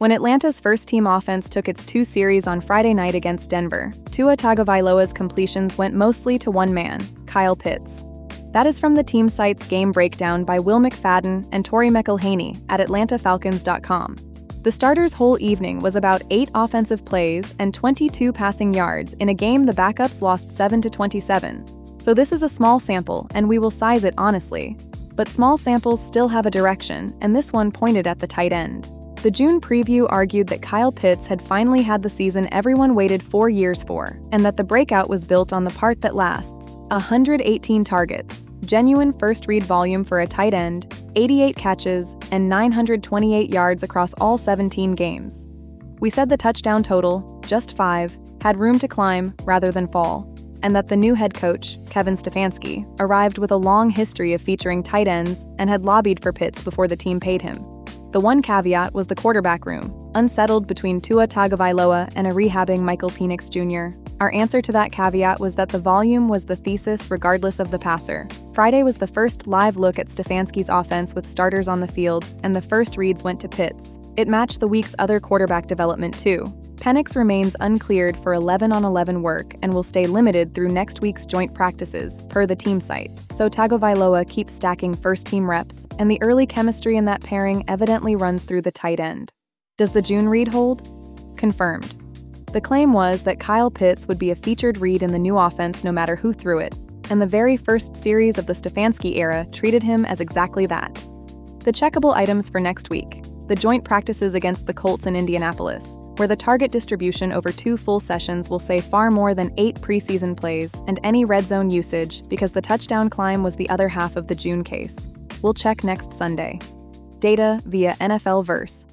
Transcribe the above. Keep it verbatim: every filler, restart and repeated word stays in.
When Atlanta's first-team offense took its two series on Friday night against Denver, Tua Tagovailoa's completions went mostly to one man, Kyle Pitts. That is from the team site's game breakdown by Will McFadden and Tori McElhaney at Atlanta Falcons dot com. The starters' whole evening was about eight offensive plays and twenty-two passing yards in a game the backups lost seven to twenty-seven. So this is a small sample, and we will size it honestly. But small samples still have a direction, and this one pointed at the tight end. The June preview argued that Kyle Pitts had finally had the season everyone waited four years for, and that the breakout was built on the part that lasts: one hundred eighteen targets, genuine first-read volume for a tight end, eighty-eight catches, and nine hundred twenty-eight yards across all seventeen games. We said the touchdown total, just five, had room to climb rather than fall, and that the new head coach, Kevin Stefanski, arrived with a long history of featuring tight ends and had lobbied for Pitts before the team paid him. The one caveat was the quarterback room, unsettled between Tua Tagovailoa and a rehabbing Michael Penix Junior Our answer to that caveat was that the volume was the thesis regardless of the passer. Friday was the first live look at Stefanski's offense with starters on the field, and the first reads went to Pitts. It matched the week's other quarterback development too. Penix remains uncleared for eleven on eleven work and will stay limited through next week's joint practices, per the team site. So Tagovailoa keeps stacking first-team reps, and the early chemistry in that pairing evidently runs through the tight end. Does the June read hold? Confirmed. The claim was that Kyle Pitts would be a featured read in the new offense no matter who threw it, and the very first series of the Stefanski era treated him as exactly that. The checkable items for next week: the joint practices against the Colts in Indianapolis, where the target distribution over two full sessions will say far more than eight preseason plays, and any red zone usage because the touchdown climb was the other half of the June case. We'll check next Sunday. Data via N F L Verse.